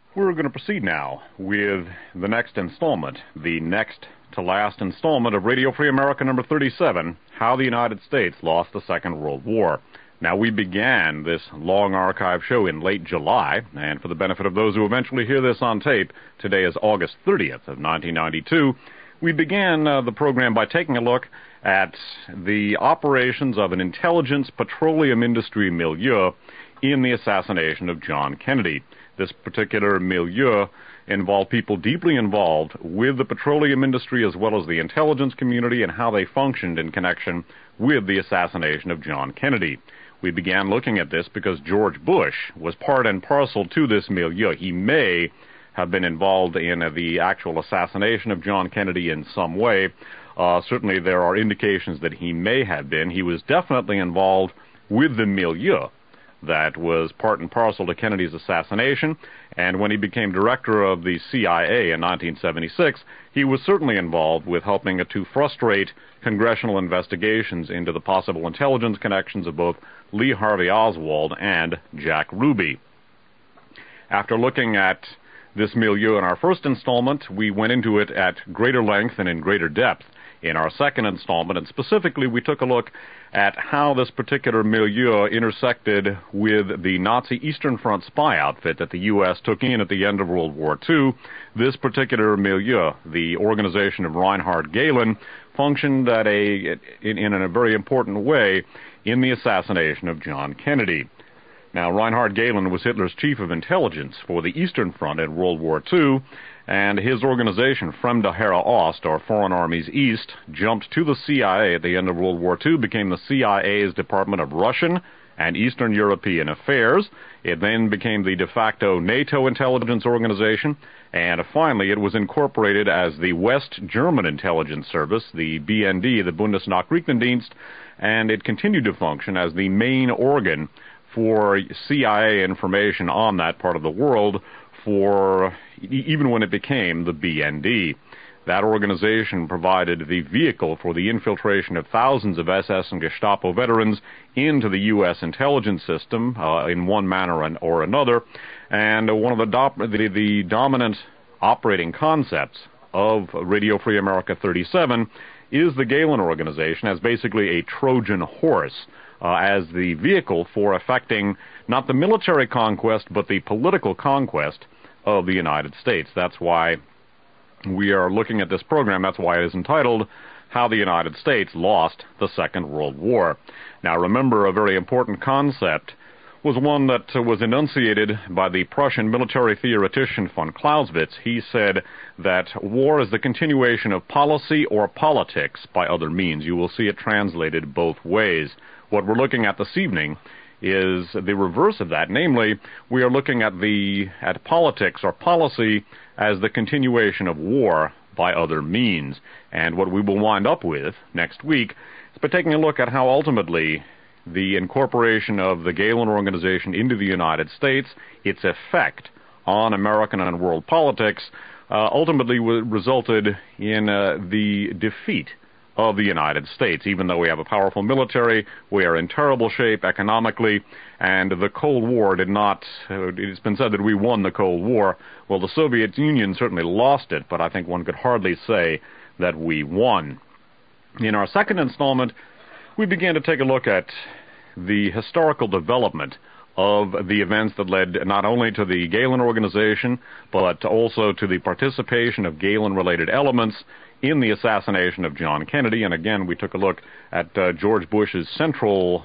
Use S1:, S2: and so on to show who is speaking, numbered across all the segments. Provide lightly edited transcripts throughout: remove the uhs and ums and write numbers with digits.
S1: We're going to proceed now with the next installment, the next to last installment of Radio Free America number 37, How the United States Lost the Second World War. Now, we began this long archive show in late July, and for the benefit of those who eventually hear this on tape, today is August 30th of 1992. We began the program by taking a look at the operations of an intelligence petroleum industry milieu in the assassination of John Kennedy. This particular milieu involved people deeply involved with the petroleum industry as well as the intelligence community and how they functioned in connection with the assassination of John Kennedy. We began looking at this because George Bush was part and parcel to this milieu. He may have been involved in the actual assassination of John Kennedy in some way. Certainly there are indications that he may have been. He was definitely involved with the milieu that was part and parcel to Kennedy's assassination, and when he became director of the CIA in 1976, he was certainly involved with helping to frustrate congressional investigations into the possible intelligence connections of both Lee Harvey Oswald and Jack Ruby. After looking at this milieu in our first installment, we went into it at greater length and in greater depth in our second installment, and specifically we took a look at how this particular milieu intersected with the Nazi Eastern Front spy outfit that the U.S. took in at the end of World War II. This particular milieu, the organization of Reinhard Gehlen, functioned in a very important way in the assassination of John Kennedy. Now, Reinhard Gehlen was Hitler's chief of intelligence for the Eastern Front in World War II, and his organization, Fremde Heere Ost, or Foreign Armies East, jumped to the CIA at the end of World War II, became the CIA's Department of Russian and Eastern European Affairs. It then became the de facto NATO intelligence organization, and finally it was incorporated as the West German Intelligence Service, the BND, the Bundesnachrichtendienst, and it continued to function as the main organ for CIA information on that part of the world for even when it became the BND. That organization provided the vehicle for the infiltration of thousands of SS and Gestapo veterans into the U.S. intelligence system in one manner or another, and one of the dominant operating concepts of Radio Free America 37 is the Gehlen Organization as basically a Trojan horse, as the vehicle for effecting not the military conquest, but the political conquest of the United States. That's why we are looking at this program. That's why it is entitled, How the United States Lost the Second World War. Now, remember, a very important concept was one that was enunciated by the Prussian military theoretician von Clausewitz. He said that war is the continuation of policy or politics by other means. You will see it translated both ways. What we're looking at this evening is the reverse of that. Namely, we are looking at politics or policy as the continuation of war by other means. And what we will wind up with next week is by taking a look at how ultimately the incorporation of the Gehlen Organization into the United States, its effect on American and world politics, ultimately resulted in the defeat of the United States. Even though we have a powerful military, we are in terrible shape economically, and the Cold War did not, it's been said that we won the Cold War. Well, the Soviet Union certainly lost it, but I think one could hardly say that we won. In our second installment, we began to take a look at the historical development of the events that led not only to the Gehlen Organization, but also to the participation of Gehlen-related elements in the assassination of John Kennedy. And again, we took a look at George Bush's central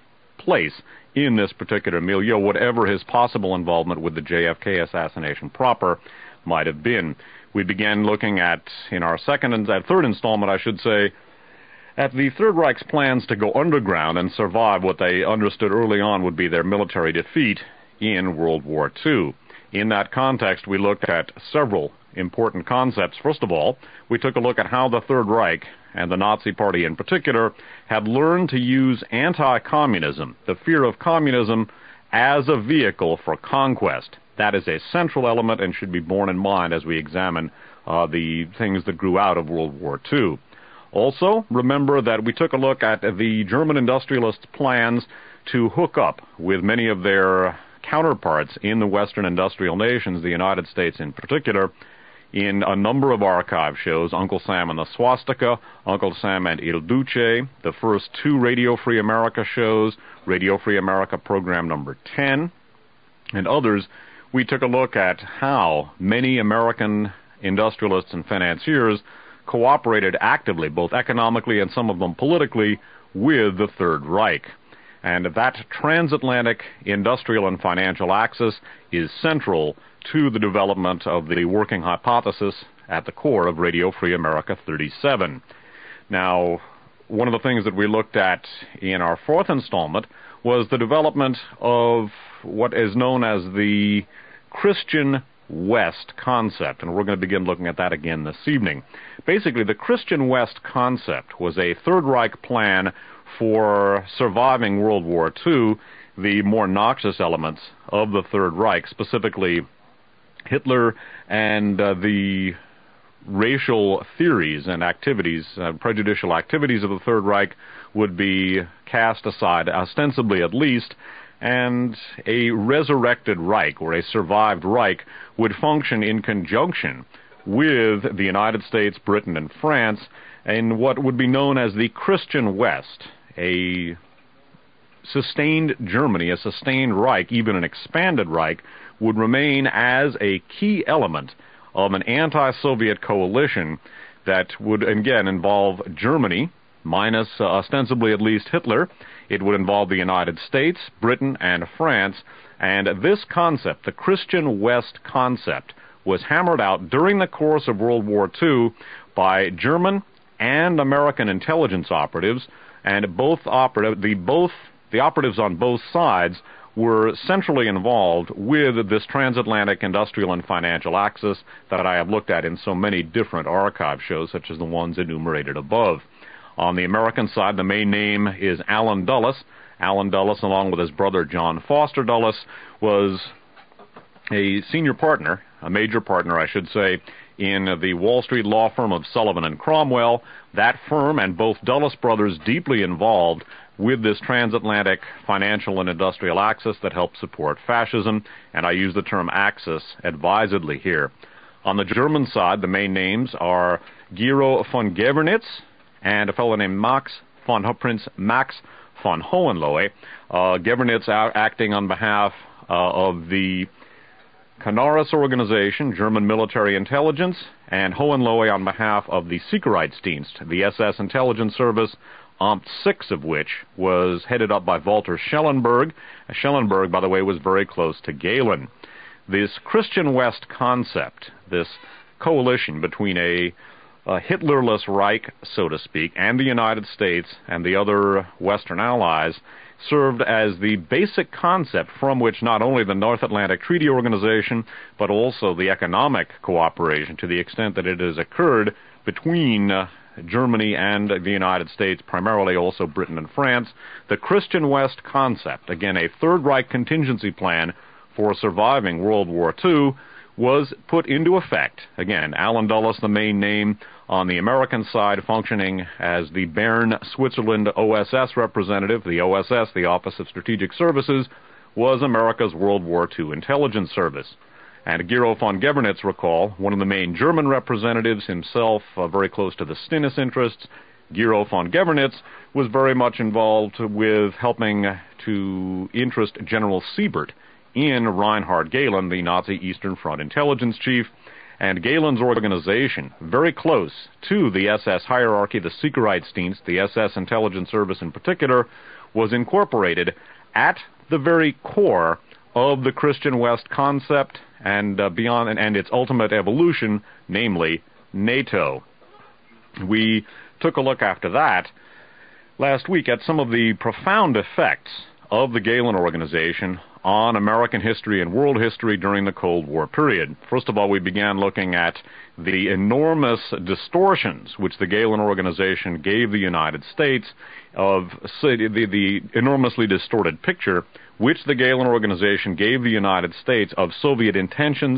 S1: place in this particular milieu, whatever his possible involvement with the JFK assassination proper might have been. We began looking at, in our third installment, I should say, at the Third Reich's plans to go underground and survive what they understood early on would be their military defeat in World War II. In that context, we looked at several important concepts. First of all, we took a look at how the Third Reich, and the Nazi Party in particular, had learned to use anti-communism, the fear of communism, as a vehicle for conquest. That is a central element and should be borne in mind as we examine the things that grew out of World War II. Also, remember that we took a look at the German industrialists' plans to hook up with many of their counterparts in the Western industrial nations, the United States in particular, in a number of archive shows, Uncle Sam and the Swastika, Uncle Sam and Il Duce, the first two Radio Free America shows, Radio Free America program number 10, and others. We took a look at how many American industrialists and financiers cooperated actively, both economically and some of them politically, with the Third Reich. And that transatlantic industrial and financial axis is central to the development of the working hypothesis at the core of Radio Free America 37. Now, one of the things that we looked at in our fourth installment was the development of what is known as the Christian West concept, and we're going to begin looking at that again this evening. Basically, the Christian West concept was a Third Reich plan for surviving World War II, the more noxious elements of the Third Reich, specifically Hitler and the racial theories and activities, prejudicial activities of the Third Reich would be cast aside, ostensibly at least, and a resurrected Reich, or a survived Reich, would function in conjunction with the United States, Britain, and France in what would be known as the Christian West, a sustained Germany, a sustained Reich, even an expanded Reich, would remain as a key element of an anti-Soviet coalition that would, again, involve Germany, minus ostensibly at least Hitler. It would involve the United States, Britain, and France. And this concept, the Christian West concept, was hammered out during the course of World War II by German and American intelligence operatives, and the operatives on both sides were centrally involved with this transatlantic industrial and financial axis that I have looked at in so many different archive shows, such as the ones enumerated above. On the American side, the main name is Allen Dulles. Allen Dulles, along with his brother John Foster Dulles, was a senior partner, a major partner, I should say, in the Wall Street law firm of Sullivan and Cromwell. That firm and both Dulles brothers deeply involved with this transatlantic financial and industrial axis that helped support fascism, and I use the term axis advisedly here. On the German side, the main names are Gero von Gewernitz and a fellow named Prince Max von Hohenlohe. Gewernitz acting on behalf of the Canaris organization, German military intelligence, and Hohenlohe on behalf of the Sicherheitsdienst, the SS intelligence service, Amt 6 of which was headed up by Walter Schellenberg. Schellenberg, by the way, was very close to Gehlen. This Christian West concept, this coalition between a Hitlerless Reich, so to speak, and the United States and the other Western allies, served as the basic concept from which not only the North Atlantic Treaty Organization, but also the economic cooperation, to the extent that it has occurred between Germany and the United States, primarily also Britain and France. The Christian West concept, again a Third Reich contingency plan for surviving World War II, was put into effect. Again, Allen Dulles, the main name, on the American side, functioning as the Bern, Switzerland OSS representative. The OSS, the Office of Strategic Services, was America's World War II intelligence service. And Gero von Gewernitz, recall, one of the main German representatives, himself very close to the Stinnes interests, Gero von Gewernitz was very much involved with helping to interest General Siebert in Reinhard Gehlen, the Nazi Eastern Front intelligence chief. And Gehlen's organization, very close to the SS hierarchy, the Sicherheitsdienst, the SS intelligence service in particular, was incorporated at the very core of the Christian West concept and beyond, and its ultimate evolution, namely NATO. We took a look after that last week at some of the profound effects of the Gehlen organization on American history and world history during the Cold War period. First of all, we began looking at the enormous distortions which the Gehlen organization gave the United States of the enormously distorted picture which the Gehlen organization gave the United States of Soviet intentions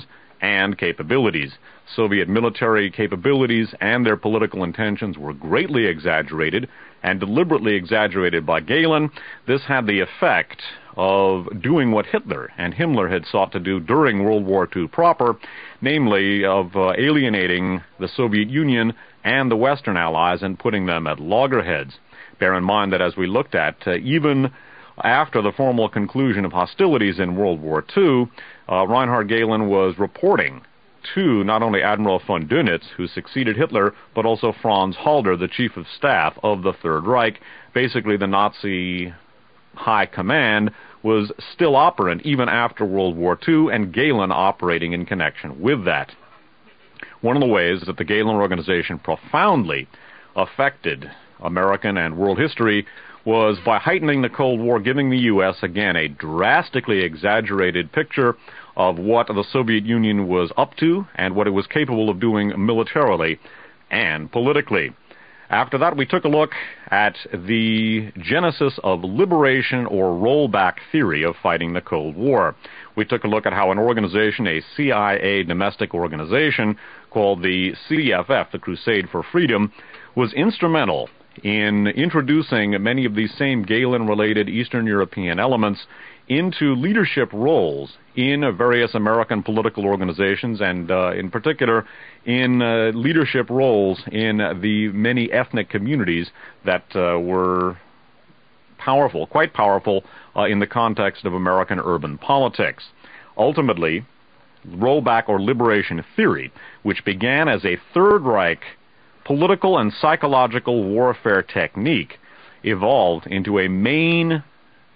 S1: and capabilities. Soviet military capabilities and their political intentions were greatly exaggerated and deliberately exaggerated by Gehlen. This had the effect of doing what Hitler and Himmler had sought to do during World War II proper, namely of alienating the Soviet Union and the Western Allies and putting them at loggerheads. Bear in mind that as we looked at, even after the formal conclusion of hostilities in World War II, Reinhard Gehlen was reporting to not only Admiral von Dönitz, who succeeded Hitler, but also Franz Halder, the chief of staff of the Third Reich. Basically, the Nazi high command was still operant even after World War II, and Gehlen operating in connection with that. One of the ways that the Gehlen organization profoundly affected American and world history was by heightening the Cold War, giving the U.S., again, a drastically exaggerated picture of what the Soviet Union was up to and what it was capable of doing militarily and politically. After that, we took a look at the genesis of liberation or rollback theory of fighting the Cold War. We took a look at how an organization, a CIA domestic organization called the CFF, the Crusade for Freedom, was instrumental in introducing many of these same Gehlen-related Eastern European elements into leadership roles in various American political organizations, and in particular in leadership roles in the many ethnic communities that were powerful, quite powerful, in the context of American urban politics. Ultimately, rollback or liberation theory, which began as a Third Reich political and psychological warfare technique, evolved into a main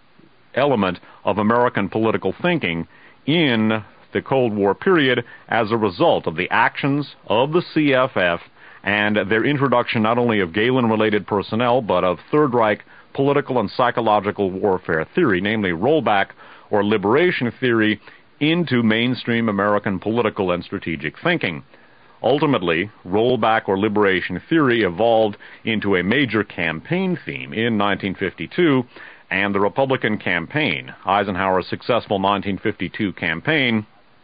S1: element of American political thinking in the Cold War period as a result of the actions of the CFF and their introduction not only of Gehlen-related personnel, but of Third Reich political and psychological warfare theory, namely rollback or liberation theory, into mainstream American political and strategic thinking. Ultimately, rollback or liberation theory evolved into a major campaign theme in 1952, and the Republican campaign, Eisenhower's successful 1952 campaign,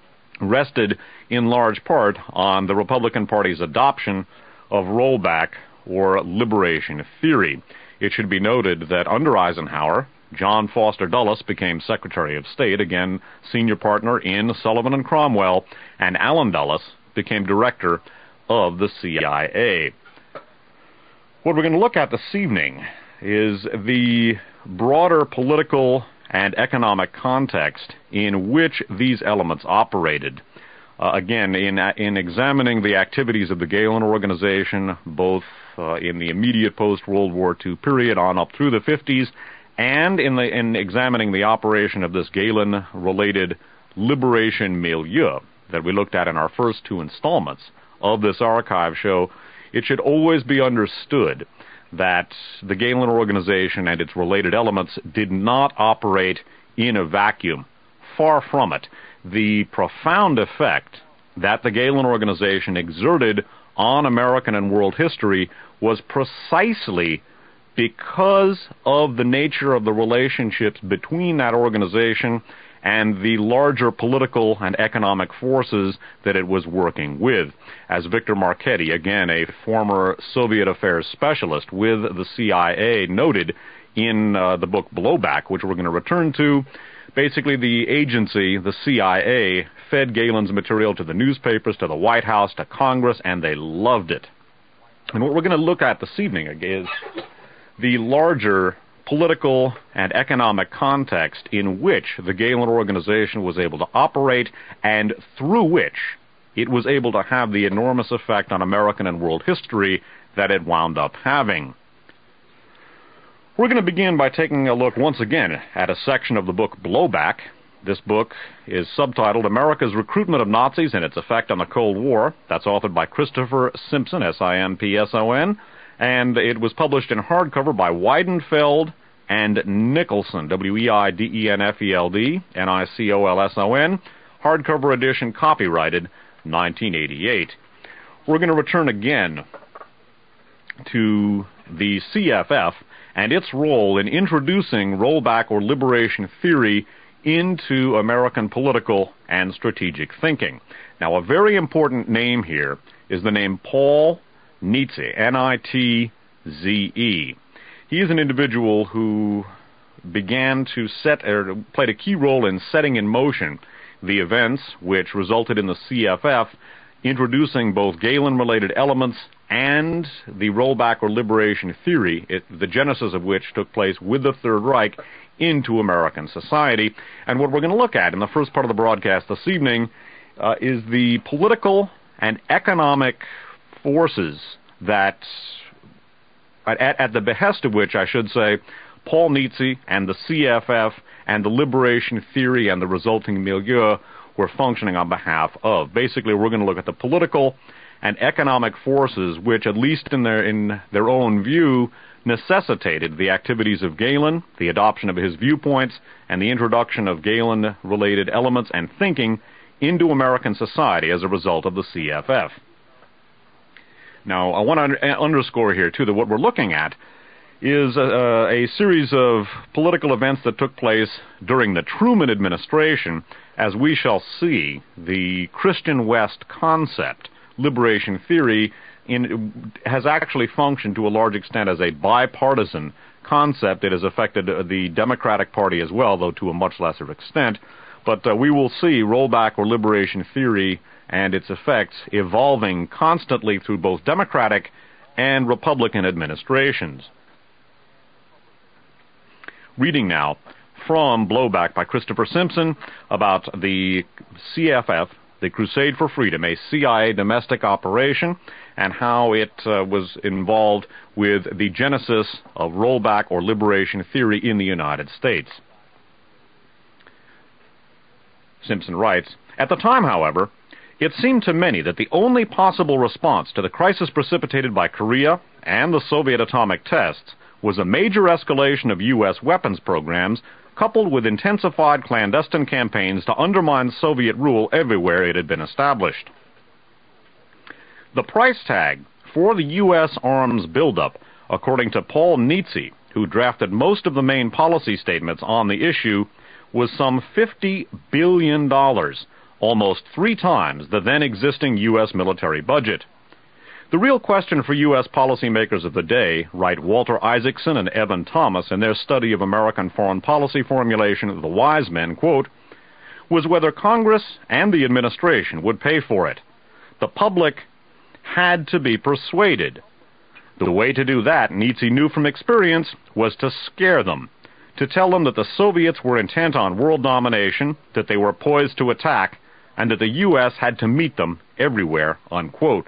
S1: rested in large part on the Republican Party's adoption of rollback or liberation theory. It should be noted that under Eisenhower, John Foster Dulles became Secretary of State, again senior partner in Sullivan and Cromwell, and Allen Dulles became director of the CIA. What we're going to look at this evening is the broader political and economic context in which these elements operated. Again, in examining the activities of the Gehlen organization, both in the immediate post-World War II period on up through the 50s, and in examining the operation of this Gehlen-related liberation milieu that we looked at in our first two installments of this archive show, it should always be understood that the Gehlen organization and its related elements did not operate in a vacuum. Far from it. The profound effect that the Gehlen organization exerted on American and world history was precisely because of the nature of the relationships between that organization and the larger political and economic forces that it was working with. As Victor Marchetti, again a former Soviet affairs specialist with the CIA, noted in the book Blowback, which we're going to return to, basically the agency, the CIA, fed Gehlen's material to the newspapers, to the White House, to Congress, and they loved it. And what we're going to look at this evening is the larger political and economic context in which the Gehlen organization was able to operate and through which it was able to have the enormous effect on American and world history that it wound up having. We're going to begin by taking a look once again at a section of the book Blowback. This book is subtitled America's Recruitment of Nazis and Its Effect on the Cold War. That's authored by Christopher Simpson, S-I-M-P-S-O-N, and it was published in hardcover by Weidenfeld and Nicholson, W-E-I-D-E-N-F-E-L-D, N-I-C-O-L-S-O-N, hardcover edition, copyrighted 1988. We're going to return again to the CFF and its role in introducing rollback or liberation theory into American political and strategic thinking. Now, a very important name here is the name Paul Nitze, Nitze. He is an individual who began to played a key role in setting in motion the events which resulted in the CFF introducing both Galen-related elements and the rollback or liberation theory, the genesis of which took place with the Third Reich into American society. And what we're going to look at in the first part of the broadcast this evening is the political and economic forces that, at the behest of which, I should say, Paul Nitze and the CFF and the liberation theory and the resulting milieu were functioning on behalf of. Basically, we're going to look at the political and economic forces which, at least in their own view, necessitated the activities of Galen, the adoption of his viewpoints, and the introduction of Galen-related elements and thinking into American society as a result of the CFF. Now, I want to underscore here, too, that what we're looking at is a series of political events that took place during the Truman administration. As we shall see, the Christian West concept, liberation theory, has actually functioned to a large extent as a bipartisan concept. It has affected the Democratic Party as well, though to a much lesser extent. But we will see rollback or liberation theory and its effects evolving constantly through both Democratic and Republican administrations. Reading now from Blowback by Christopher Simpson about the CFF, the Crusade for Freedom, a CIA domestic operation, and how it was involved with the genesis of rollback or liberation theory in the United States. Simpson writes, "At the time, however, it seemed to many that the only possible response to the crisis precipitated by Korea and the Soviet atomic tests was a major escalation of U.S. weapons programs coupled with intensified clandestine campaigns to undermine Soviet rule everywhere it had been established. The price tag for the U.S. arms buildup, according to Paul Nitze, who drafted most of the main policy statements on the issue, was some $50 billion, almost 3 times the then existing U.S. military budget. The real question for U.S. policymakers of the day," write Walter Isaacson and Evan Thomas in their study of American foreign policy formulation, The Wise Men, quote, "was whether Congress and the administration would pay for it. The public had to be persuaded. The way to do that, Nitze knew from experience, was to scare them, to tell them that the Soviets were intent on world domination, that they were poised to attack, and that the U.S. had to meet them everywhere," unquote.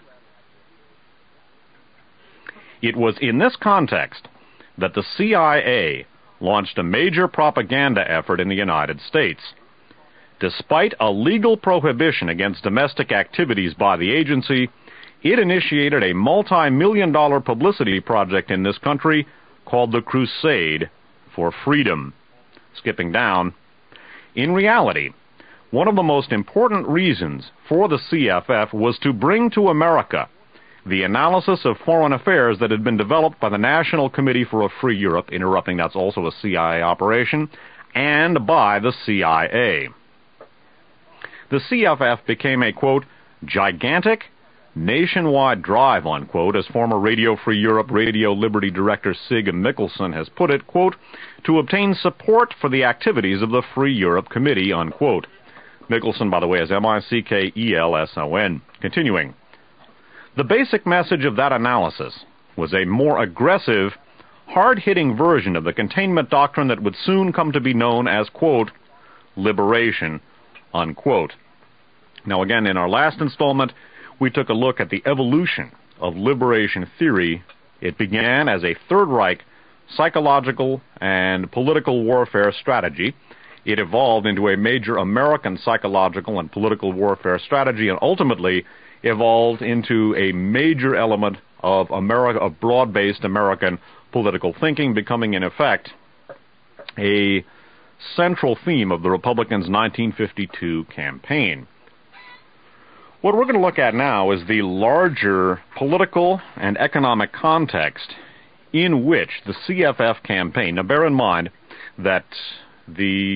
S1: It was in this context that the CIA launched a major propaganda effort in the United States. Despite a legal prohibition against domestic activities by the agency, it initiated a multi-million-dollar publicity project in this country called the Crusade for Freedom. Skipping down, in reality, one of the most important reasons for the CFF was to bring to America the analysis of foreign affairs that had been developed by the National Committee for a Free Europe, interrupting that's also a CIA operation, and by the CIA. The CFF became a, quote, gigantic nationwide drive, unquote, as former Radio Free Europe, Radio Liberty director Sig Mickelson has put it, quote, to obtain support for the activities of the Free Europe Committee, unquote. Mickelson, by the way, is Mickelson. Continuing. The basic message of that analysis was a more aggressive, hard-hitting version of the containment doctrine that would soon come to be known as, quote, liberation, unquote. Now again, in our last installment, we took a look at the evolution of liberation theory. It began as a Third Reich psychological and political warfare strategy. It evolved into a major American psychological and political warfare strategy, and ultimately evolved into a major element of broad-based American political thinking, becoming in effect a central theme of the Republicans' 1952 campaign. What we're going to look at now is the larger political and economic context in which the CFF campaign. Now bear in mind that the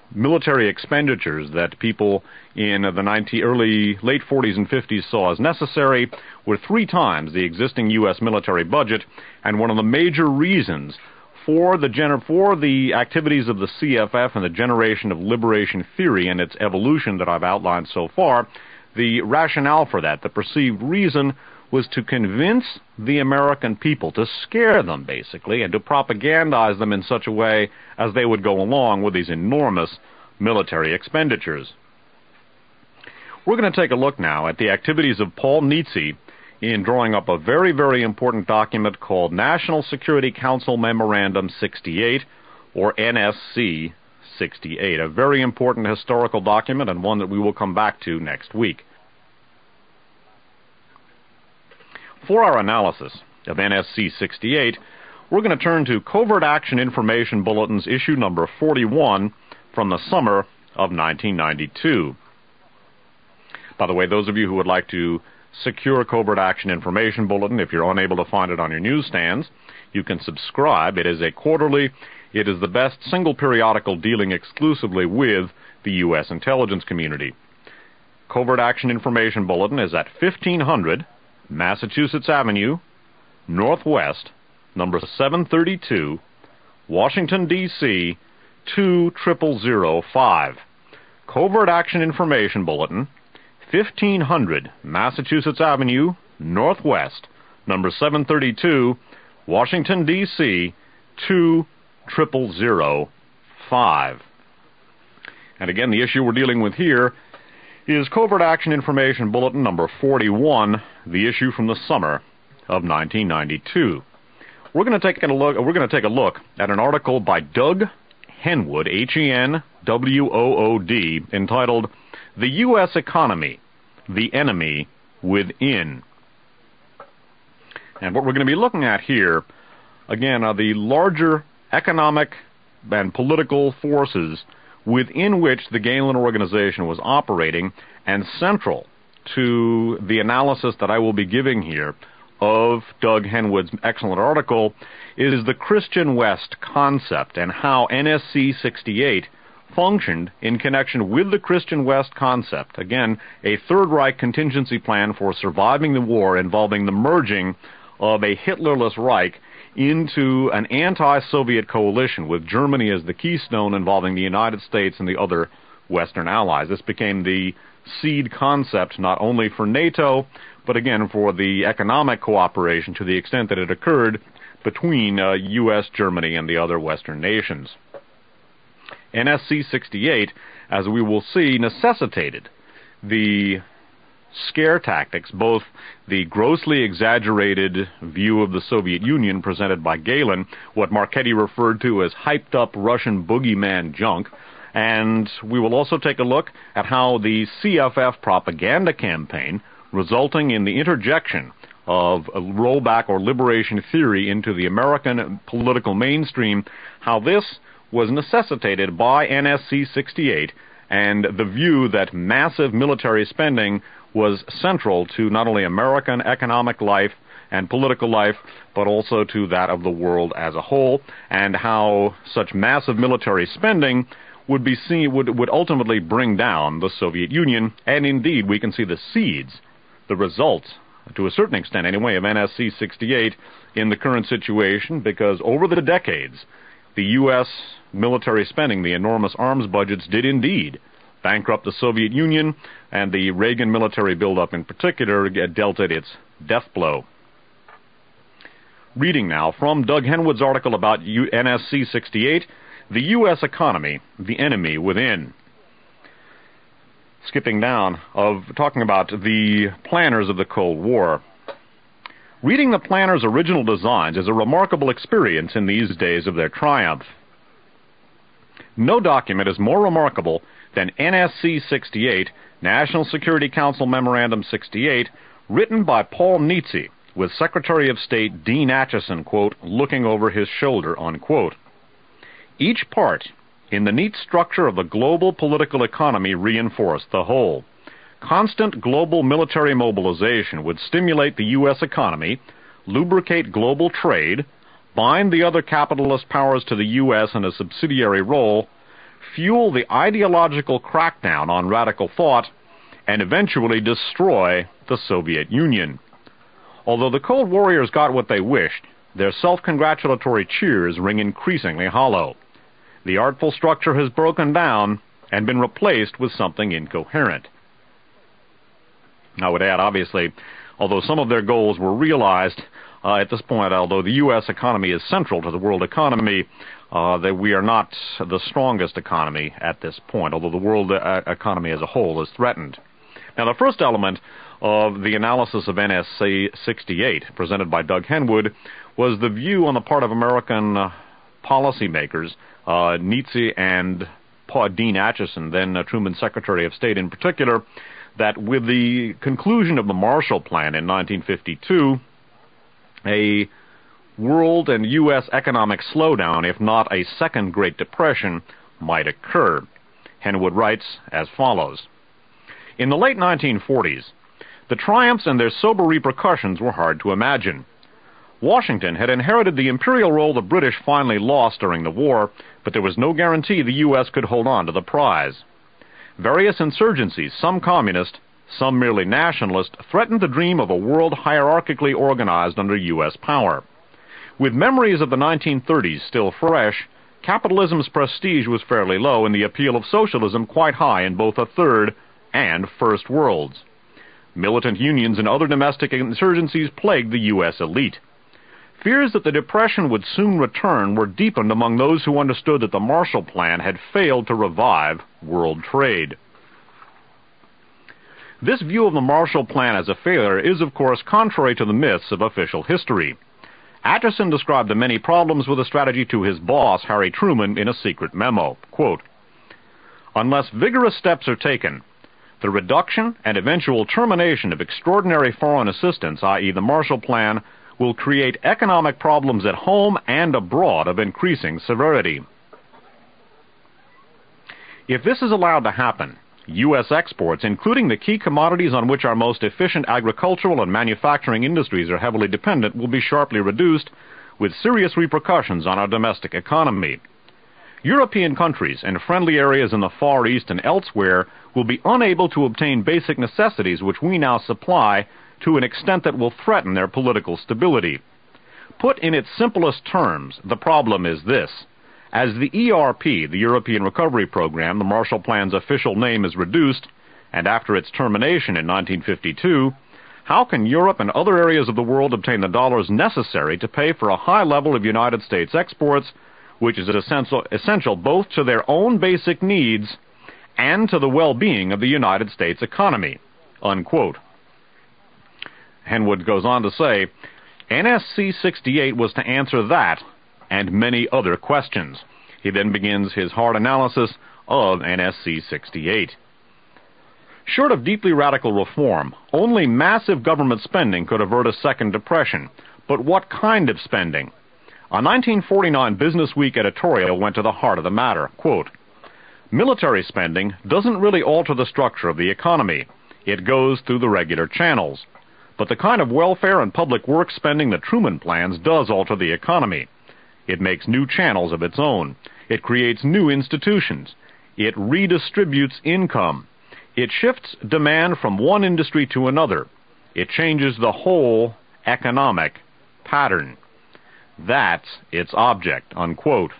S1: military expenditures that people in the late 40s and 50s saw as necessary were 3 times the existing U.S. military budget, and one of the major reasons for the activities of the CFF and the generation of liberation theory and its evolution that I've outlined so far, the rationale for that, the perceived reason, was to convince the American people, to scare them, basically, and to propagandize them in such a way as they would go along with these enormous military expenditures. We're going to take a look now at the activities of Paul Nitze in drawing up a very, very important document called National Security Council Memorandum 68, or NSC 68, a very important historical document and one that we will come back to next week. For our analysis of NSC 68, we're going to turn to Covert Action Information Bulletins, issue number 41 from the summer of 1992. By the way, those of you who would like to secure Covert Action Information Bulletin, if you're unable to find it on your newsstands, you can subscribe. It is a quarterly. It is the best single periodical dealing exclusively with the U.S. intelligence community. Covert Action Information Bulletin is at 1500 Massachusetts Avenue, Northwest, number 732, Washington, D.C., 20005. Covert Action Information Bulletin, 1500 Massachusetts Avenue, Northwest, number 732, Washington, D.C., 20005. And again, the issue we're dealing with here is Covert Action Information Bulletin number 41, the issue from the summer of 1992. We're going to take a look at an article by Doug Henwood, Henwood, entitled "The U.S. Economy, the Enemy Within." And what we're going to be looking at here, again, are the larger economic and political forces within which the Gehlen Organization was operating, and central to the analysis that I will be giving here of Doug Henwood's excellent article is the Christian West concept and how NSC 68 functioned in connection with the Christian West concept. Again, a Third Reich contingency plan for surviving the war involving the merging of a Hitlerless Reich into an anti-Soviet coalition with Germany as the keystone, involving the United States and the other Western allies. This became the seed concept not only for NATO, but again for the economic cooperation to the extent that it occurred between U.S., Germany, and the other Western nations. NSC 68, as we will see, necessitated the scare tactics, both the grossly exaggerated view of the Soviet Union presented by Gehlen, what Marchetti referred to as hyped-up Russian boogeyman junk, and we will also take a look at how the CFF propaganda campaign, resulting in the interjection of a rollback or liberation theory into the American political mainstream, how this was necessitated by NSC 68 and the view that massive military spending was central to not only American economic life and political life, but also to that of the world as a whole, and how such massive military spending would ultimately bring down the Soviet Union. And indeed, we can see the seeds, the results, to a certain extent anyway, of NSC 68 in the current situation, because over the decades, the U.S. military spending, the enormous arms budgets, did indeed bankrupt the Soviet Union, and the Reagan military buildup in particular dealt it its death blow. Reading now from Doug Henwood's article about NSC 68, The U.S. Economy, the Enemy Within. Skipping down, talking about the planners of the Cold War. Reading the planners' original designs is a remarkable experience in these days of their triumph. No document is more remarkable than NSC 68, National Security Council Memorandum 68, written by Paul Nitze, with Secretary of State Dean Acheson, quote, looking over his shoulder, unquote. Each part in the neat structure of the global political economy reinforced the whole. Constant global military mobilization would stimulate the U.S. economy, lubricate global trade, bind the other capitalist powers to the U.S. in a subsidiary role, fuel the ideological crackdown on radical thought, and eventually destroy the Soviet Union. Although the Cold Warriors got what they wished, their self-congratulatory cheers ring increasingly hollow. The artful structure has broken down and been replaced with something incoherent. I would add, obviously, although some of their goals were realized, at this point, although the U.S. economy is central to the world economy, that we are not the strongest economy at this point, although the world economy as a whole is threatened. Now, the first element of the analysis of NSC 68, presented by Doug Henwood, was the view on the part of American policymakers, Nietzsche and Dean Acheson, then Truman's Secretary of State in particular, that with the conclusion of the Marshall Plan in 1952, a world and U.S. economic slowdown, if not a second Great Depression, might occur. Henwood writes as follows: in the late 1940s, the triumphs and their sober repercussions were hard to imagine. Washington had inherited the imperial role the British finally lost during the war, but there was no guarantee the U.S. could hold on to the prize. Various insurgencies, some communist, some merely nationalist, threatened the dream of a world hierarchically organized under U.S. power. With memories of the 1930s still fresh, capitalism's prestige was fairly low and the appeal of socialism quite high in both the third and first worlds. Militant unions and other domestic insurgencies plagued the U.S. elite. Fears that the Depression would soon return were deepened among those who understood that the Marshall Plan had failed to revive world trade. This view of the Marshall Plan as a failure is, of course, contrary to the myths of official history. Acheson described the many problems with the strategy to his boss, Harry Truman, in a secret memo. Quote, unless vigorous steps are taken, the reduction and eventual termination of extraordinary foreign assistance, i.e. the Marshall Plan, will create economic problems at home and abroad of increasing severity. If this is allowed to happen, U.S. exports, including the key commodities on which our most efficient agricultural and manufacturing industries are heavily dependent, will be sharply reduced, with serious repercussions on our domestic economy. European countries and friendly areas in the Far East and elsewhere will be unable to obtain basic necessities which we now supply to an extent that will threaten their political stability. Put in its simplest terms, the problem is this. As the ERP, the European Recovery Program, the Marshall Plan's official name, is reduced, and after its termination in 1952, how can Europe and other areas of the world obtain the dollars necessary to pay for a high level of United States exports, which is essential both to their own basic needs and to the well-being of the United States economy? Unquote. Henwood goes on to say, NSC 68 was to answer that and many other questions. He then begins his hard analysis of NSC 68. Short of deeply radical reform, only massive government spending could avert a second depression. But what kind of spending? A 1949 Business Week editorial went to the heart of the matter. Quote, military spending doesn't really alter the structure of the economy. It goes through the regular channels. But the kind of welfare and public works spending that Truman plans does alter the economy. It makes new channels of its own. It creates new institutions. It redistributes income. It shifts demand from one industry to another. It changes the whole economic pattern. That's its object, unquote.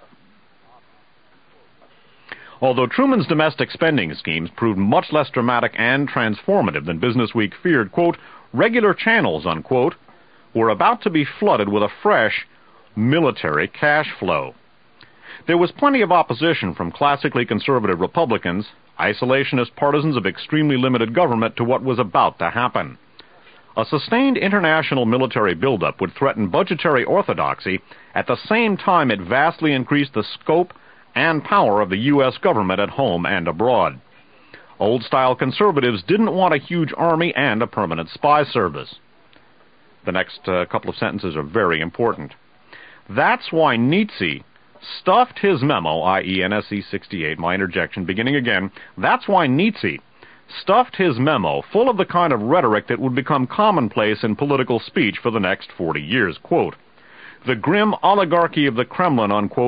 S1: Although Truman's domestic spending schemes proved much less dramatic and transformative than Business Week feared, quote, regular channels, unquote, were about to be flooded with a fresh military cash flow. There was plenty of opposition from classically conservative Republicans, isolationist partisans of extremely limited government, to what was about to happen. A sustained international military buildup would threaten budgetary orthodoxy. At the same time, it vastly increased the scope and power of the U.S. government at home and abroad. Old-style conservatives didn't want a huge army and a permanent spy service. The next couple of sentences are very important. That's why Nietzsche stuffed his memo, i.e. NSC 68, my interjection, beginning again, that's why Nietzsche stuffed his memo full of the kind of rhetoric that would become commonplace in political speech for the next 40 years. Quote, the grim oligarchy of the Kremlin, unquote,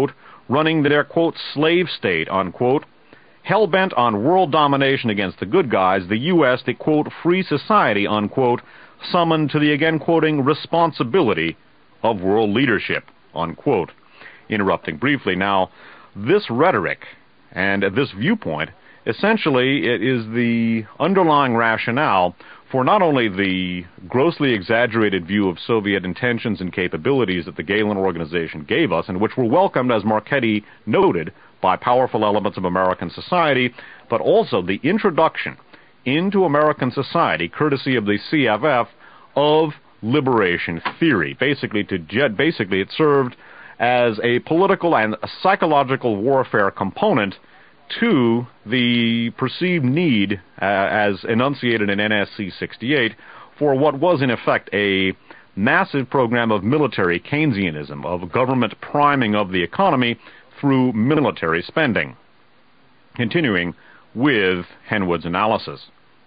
S1: running their, quote, slave state, unquote, hell-bent on world domination against the good guys, the U.S., the, quote, free society, unquote, summoned to the, again quoting, responsibility of world leadership, unquote. Interrupting briefly, now, this rhetoric and this viewpoint, essentially, it is the underlying rationale for not only the grossly exaggerated view of Soviet intentions and capabilities that the Gehlen Organization gave us, and which were welcomed, as Marchetti noted, by powerful elements of American society, but also the introduction into American society, courtesy of the CFF, of liberation theory. Basically, it served as a political and a psychological warfare component to the perceived need, as enunciated in NSC 68, for what was in effect a massive program of military Keynesianism, of government priming of the economy through military spending. Continuing with Henwood's analysis.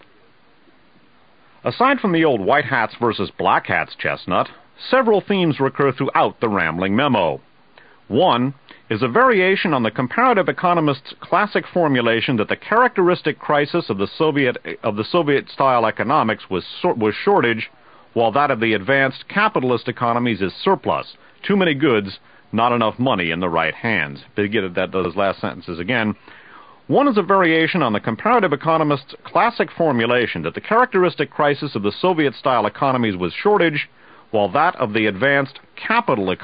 S1: Aside from the old white hats versus black hats chestnut, several themes recur throughout the rambling memo. One is a variation on the comparative economist's classic formulation that the characteristic crisis of the Soviet-style economics was shortage, while that of the advanced capitalist economies is surplus. Too many goods, not enough money in the right hands. Begin those last sentences again. One is a variation on the comparative economist's classic formulation that the characteristic crisis of the Soviet-style economies was shortage, while that of the advanced capitalist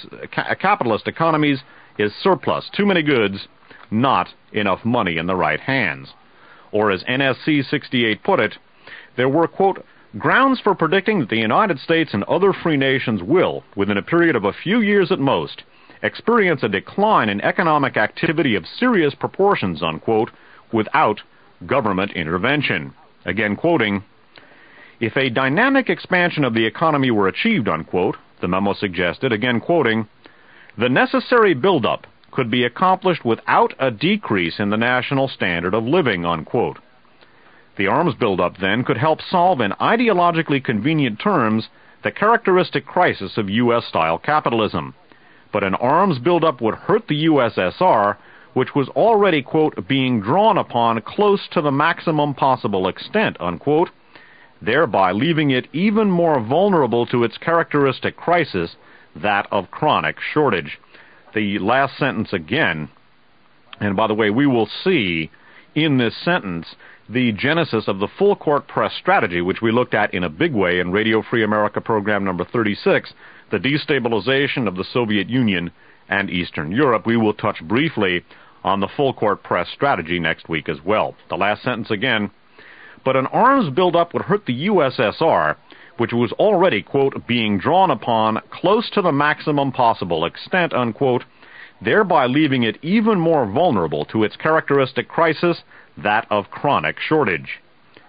S1: economies is surplus. Too many goods, not enough money in the right hands. Or as NSC 68 put it, there were, quote, grounds for predicting that the United States and other free nations will, within a period of a few years at most, experience a decline in economic activity of serious proportions, unquote, without government intervention. Again quoting, if a dynamic expansion of the economy were achieved, unquote, the memo suggested, again quoting, the necessary buildup could be accomplished without a decrease in the national standard of living, unquote. The arms buildup, then, could help solve in ideologically convenient terms the characteristic crisis of U.S.-style capitalism. But an arms buildup would hurt the USSR, which was already, quote, being drawn upon close to the maximum possible extent, unquote, thereby leaving it even more vulnerable to its characteristic crisis, that of chronic shortage. The last sentence again, and by the way, we will see in this sentence the genesis of the full court press strategy, which we looked at in a big way in Radio Free America program number 36, the destabilization of the Soviet Union and Eastern Europe. We will touch briefly on the full court press strategy next week as well. The last sentence again, but an arms buildup would hurt the USSR, which was already, quote, being drawn upon close to the maximum possible extent, unquote, thereby leaving it even more vulnerable to its characteristic crisis, that of chronic shortage.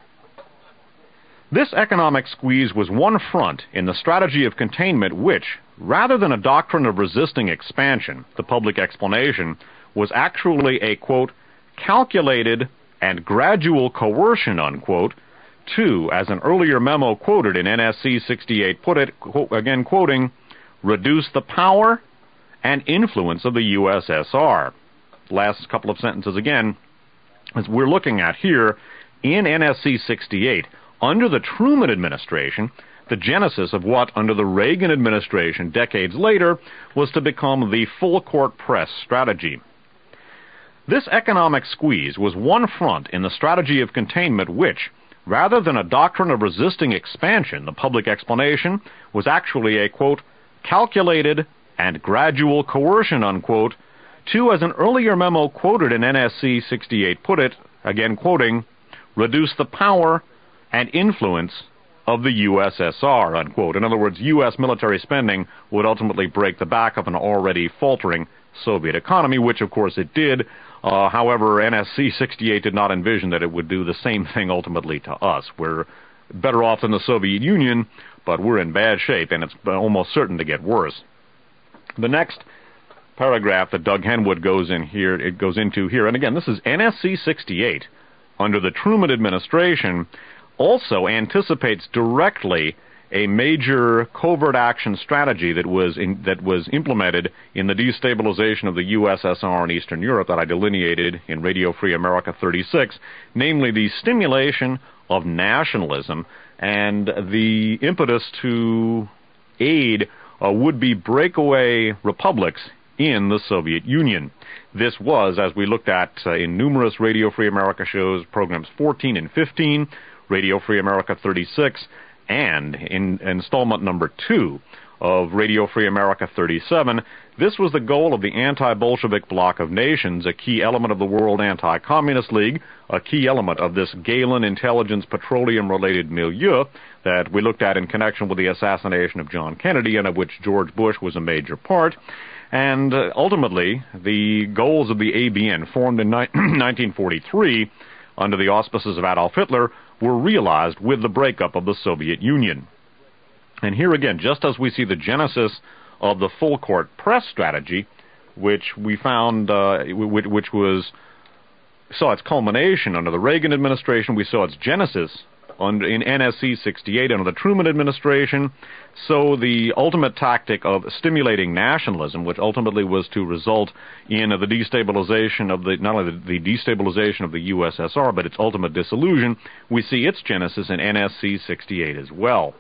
S1: This economic squeeze was one front in the strategy of containment which, rather than a doctrine of resisting expansion, the public explanation, was actually a, quote, calculated and gradual coercion, unquote, to, as an earlier memo quoted in NSC 68 put it, again quoting, reduce the power and influence of the USSR. Last couple of sentences again, as we're looking at here, in NSC 68, under the Truman administration, the genesis of what, under the Reagan administration decades later, was to become the full court press strategy. This economic squeeze was one front in the strategy of containment which, rather than a doctrine of resisting expansion, the public explanation, was actually a, quote, calculated and gradual coercion, unquote, to, as an earlier memo quoted in NSC 68 put it, again quoting, reduce the power and influence of the USSR, unquote. In other words, U.S. military spending would ultimately break the back of an already faltering Soviet economy, which of course it did. However, NSC 68 did not envision that it would do the same thing ultimately to us. We're better off than the Soviet Union, but we're in bad shape, and it's almost certain to get worse. The next paragraph that Doug Henwood goes into here, and again, this is NSC 68, under the Truman administration, also anticipates directly a major covert action strategy that was implemented in the destabilization of the USSR and Eastern Europe that I delineated in Radio Free America 36, namely the stimulation of nationalism and the impetus to aid would-be breakaway republics in the Soviet Union. This was, as we looked at in numerous Radio Free America shows, programs 14 and 15, Radio Free America 36, and in installment number 2 of Radio Free America 37, this was the goal of the anti-Bolshevik bloc of nations, a key element of the World Anti-Communist League, a key element of this Galen intelligence petroleum-related milieu that we looked at in connection with the assassination of John Kennedy, and of which George Bush was a major part. And ultimately, the goals of the ABN, formed in 1943 under the auspices of Adolf Hitler, were realized with the breakup of the Soviet Union. And here again, just as we see the genesis of the full court press strategy, which we found, which saw its culmination under the Reagan administration, we saw its genesis in NSC 68 under the Truman administration. So the ultimate tactic of stimulating nationalism, which ultimately was to result in the destabilization of not only the destabilization of the USSR, but its ultimate dissolution, we see its genesis in NSC 68 as well.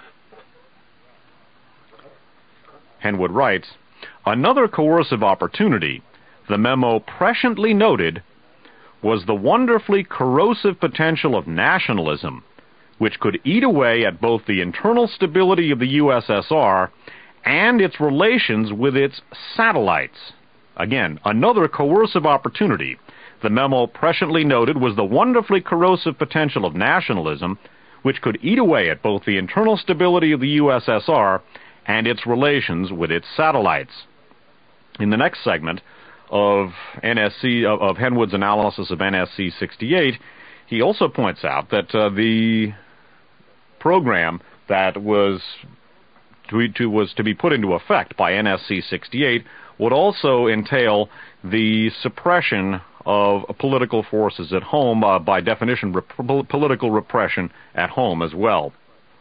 S1: Henwood writes, another coercive opportunity, the memo presciently noted, was the wonderfully corrosive potential of nationalism, which could eat away at both the internal stability of the USSR and its relations with its satellites. Again, another coercive opportunity, the memo presciently noted, was the wonderfully corrosive potential of nationalism, which could eat away at both the internal stability of the USSR and its relations with its satellites. In the next segment of Henwood's analysis of NSC 68, he also points out that the program that was to be put into effect by NSC 68 would also entail the suppression of political forces at home, by definition, political repression at home as well.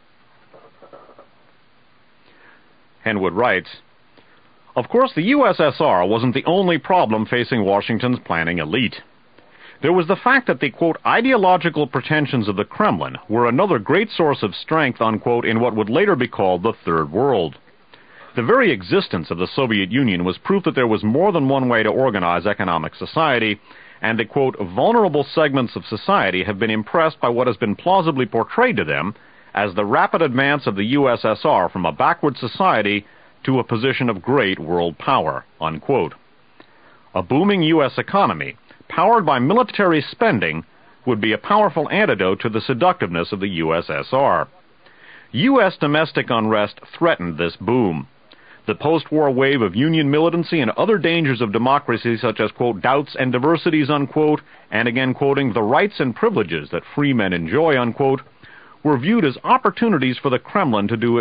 S1: Henwood writes, of course, the USSR wasn't the only problem facing Washington's planning elite. There was the fact that the, quote, ideological pretensions of the Kremlin were another great source of strength, unquote, in what would later be called the Third World. The very existence of the Soviet Union was proof that there was more than one way to organize economic society, and the, quote, vulnerable segments of society have been impressed by what has been plausibly portrayed to them as the rapid advance of the USSR from a backward society to a position of great world power, unquote. A booming U.S. economy, powered by military spending, would be a powerful antidote to the seductiveness of the USSR. U.S. domestic unrest threatened this boom. The post-war wave of union militancy and other dangers of democracy, such as, quote, doubts and diversities, unquote, and again quoting, the rights and privileges that free men enjoy, unquote, were viewed as opportunities for the Kremlin to do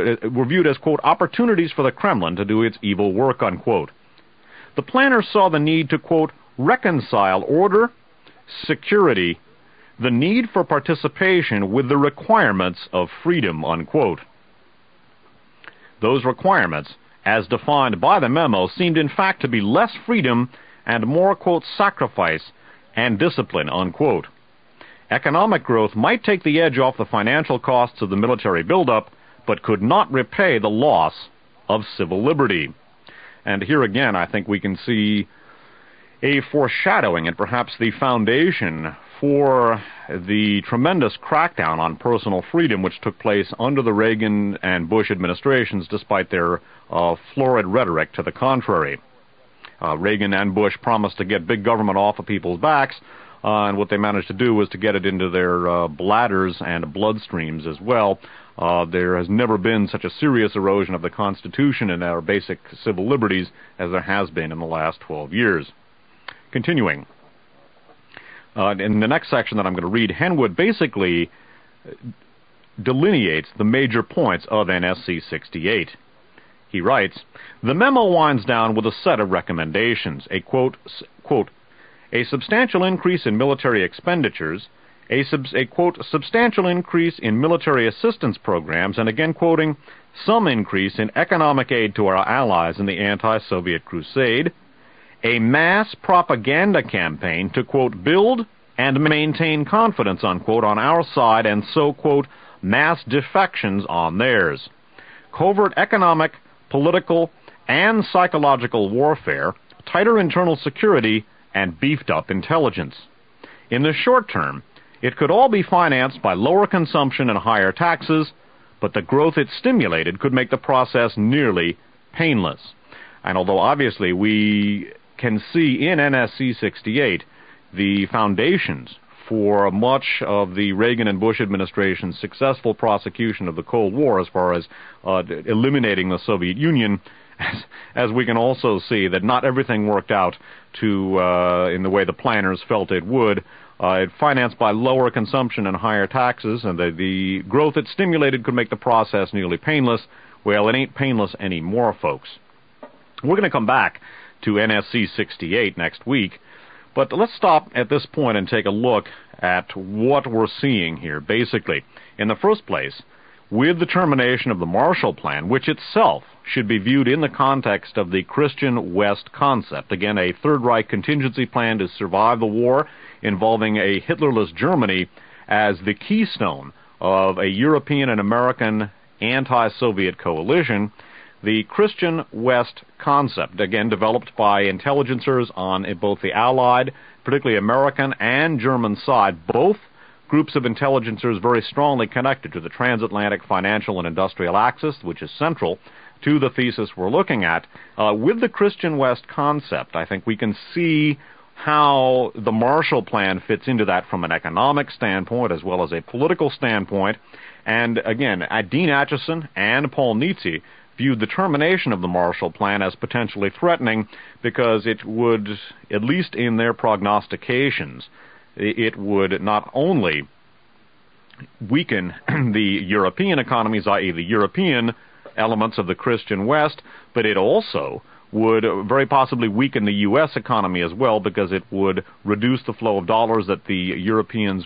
S1: its evil work, unquote. The planners saw the need to, quote, reconcile order, security, the need for participation with the requirements of freedom, unquote. Those requirements, as defined by the memo, seemed in fact to be less freedom and more, quote, sacrifice and discipline, unquote. Economic growth might take the edge off the financial costs of the military buildup, but could not repay the loss of civil liberty. And here again, I think we can see a foreshadowing and perhaps the foundation for the tremendous crackdown on personal freedom which took place under the Reagan and Bush administrations, despite their florid rhetoric to the contrary. Reagan and Bush promised to get big government off of people's backs, and what they managed to do was to get it into their bladders and bloodstreams as well. There has never been such a serious erosion of the Constitution and our basic civil liberties as there has been in the last 12 years. Continuing. In the next section that I'm going to read, Henwood basically delineates the major points of NSC 68. He writes, the memo winds down with a set of recommendations, a quote, a substantial increase in military expenditures, a quote, substantial increase in military assistance programs, and again quoting, some increase in economic aid to our allies in the anti-Soviet crusade, a mass propaganda campaign to, quote, build and maintain confidence, unquote, on our side, and so, quote, mass defections on theirs. Covert economic, political, and psychological warfare, tighter internal security, and beefed-up intelligence. In the short term, it could all be financed by lower consumption and higher taxes, but the growth it stimulated could make the process nearly painless. And although obviously we can see in NSC 68 the foundations for much of the Reagan and Bush administration's successful prosecution of the Cold War as far as eliminating the Soviet Union, as we can also see that not everything worked out in the way the planners felt it would. It financed by lower consumption and higher taxes, and the growth it stimulated could make the process nearly painless. Well, it ain't painless anymore, folks. We're going to come back to NSC 68 next week, but let's stop at this point and take a look at what we're seeing here. Basically, in the first place, with the termination of the Marshall Plan, which itself should be viewed in the context of the Christian West concept, again, a Third Reich contingency plan to survive the war involving a Hitlerless Germany as the keystone of a European and American anti-Soviet coalition, the Christian West concept, again developed by intelligencers on both the Allied, particularly American and German side, both groups of intelligencers very strongly connected to the transatlantic financial and industrial axis, which is central to the thesis we're looking at. With the Christian West concept, I think we can see how the Marshall Plan fits into that from an economic standpoint as well as a political standpoint. And again, Dean Acheson and Paul Nitze viewed the termination of the Marshall Plan as potentially threatening because it would, at least in their prognostications, it would not only weaken the European economies, i.e. the European elements of the Christian West, but it also would very possibly weaken the U.S. economy as well, because it would reduce the flow of dollars that the Europeans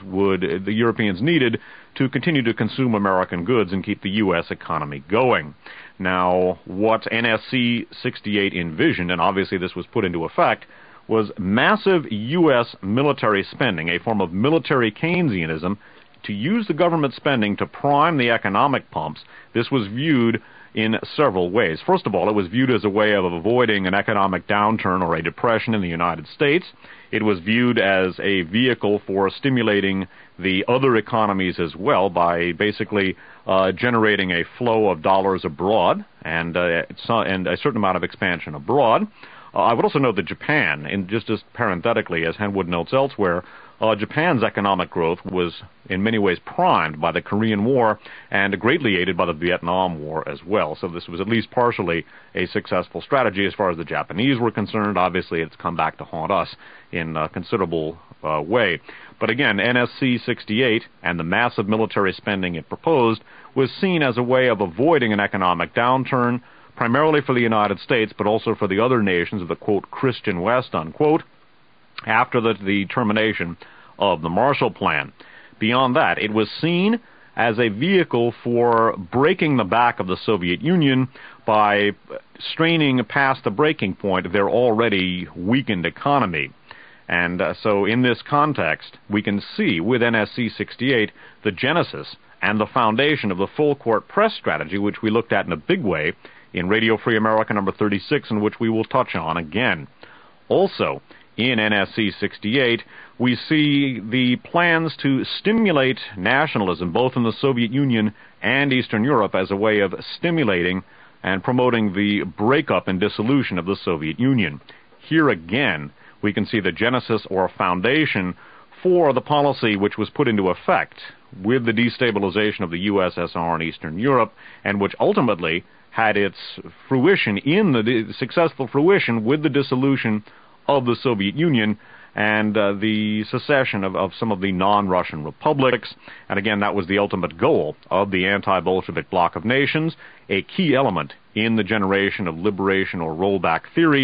S1: needed to continue to consume American goods and keep the U.S. economy going. Now, what NSC 68 envisioned, and obviously this was put into effect, was massive U.S. military spending, a form of military Keynesianism, to use the government spending to prime the economic pumps. This was viewed in several ways. First of all, it was viewed as a way of avoiding an economic downturn or a depression in the United States. It was viewed as a vehicle for stimulating the other economies as well by basically generating a flow of dollars abroad and a certain amount of expansion abroad. I would also note that Japan, and just as parenthetically as Henwood notes elsewhere, Japan's economic growth was in many ways primed by the Korean War and greatly aided by the Vietnam War as well. So this was at least partially a successful strategy as far as the Japanese were concerned. Obviously, it's come back to haunt us in a considerable way. But again, NSC 68 and the massive military spending it proposed was seen as a way of avoiding an economic downturn, primarily for the United States, but also for the other nations of the, quote, Christian West, unquote, after the termination of the Marshall Plan. Beyond that, it was seen as a vehicle for breaking the back of the Soviet Union by straining past the breaking point of their already weakened economy. And so in this context, we can see with NSC 68 the genesis and the foundation of the full court press strategy, which we looked at in a big way in Radio Free America number 36, and which we will touch on again. Also, in NSC 68, we see the plans to stimulate nationalism both in the Soviet Union and Eastern Europe as a way of stimulating and promoting the breakup and dissolution of the Soviet Union. Here again, we can see the genesis or foundation for the policy which was put into effect with the destabilization of the USSR and Eastern Europe, and which ultimately had its fruition in the successful fruition with the dissolution of the Soviet Union and the secession of some of the non-Russian republics. And again, that was the ultimate goal of the anti-Bolshevik bloc of nations, a key element in the generation of liberation or rollback theory.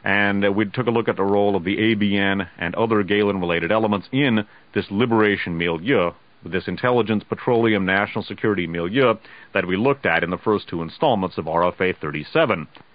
S1: And we took a look at the role of the ABN and other Galen-related elements in this liberation milieu, this intelligence, petroleum, national security milieu that we looked at in the first two installments of RFA 37.